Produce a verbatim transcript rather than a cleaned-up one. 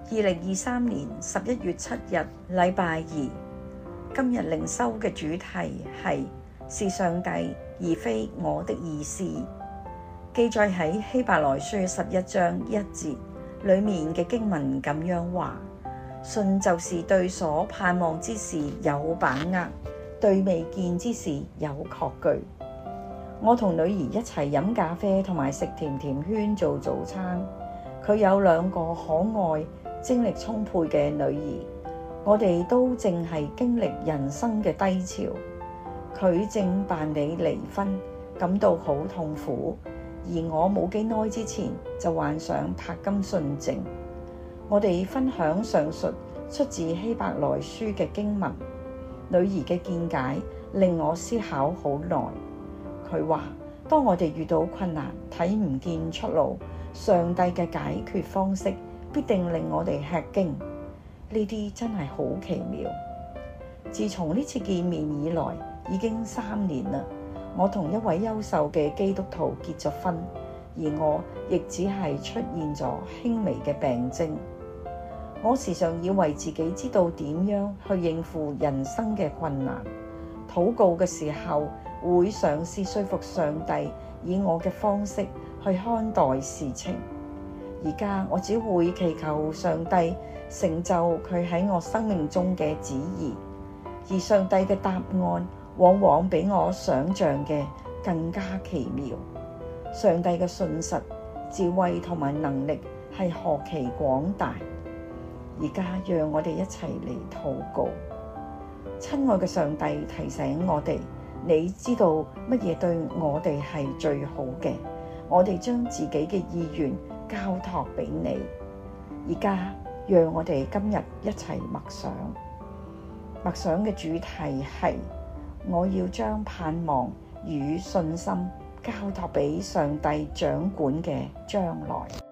二零二三年十一月七日，禮拜二。今日靈修嘅主題係是上帝而非我的意思，記載喺希伯來書十一章一節裡面嘅經文咁樣話：信就是對所盼望之事有把握，對未見之事有確據。我同女兒一齊飲咖啡同埋食甜甜圈做早餐。佢有兩個可愛、精力充沛嘅女兒。我哋都正係經歷人生嘅低潮。佢正辦理離婚，感到好痛苦，而我冇幾耐之前就患上柏金遜症。我哋分享上述出自希伯來書嘅經文。女兒嘅見解令我思考好耐。佢話：當我哋遇到困難，睇唔見出路，上帝嘅解決方式必定令我哋吃驚。呢啲真係好奇妙。自從呢次見面以來，已經三年啦。我同一位優秀嘅基督徒結咗婚，而我亦只係出現咗輕微嘅病徵。我時常以為自己知道點樣去應付人生嘅困難，禱告嘅時候會嘗試說服上帝以我嘅方式去看待事情。而家我只會祈求上帝成就佢喺我生命中嘅旨意，而上帝嘅答案往往比我想象嘅更加奇妙。上帝嘅信實、智慧同埋能力係何其廣大！而家讓我哋一齊嚟禱告。親愛嘅上帝，提醒我哋，你知道乜嘢對我哋係最好嘅，我哋將自己嘅意願交託俾你。而家讓我哋今日一齊默想，默想嘅主題係：我要將盼望與信心交託俾上帝掌管嘅將來。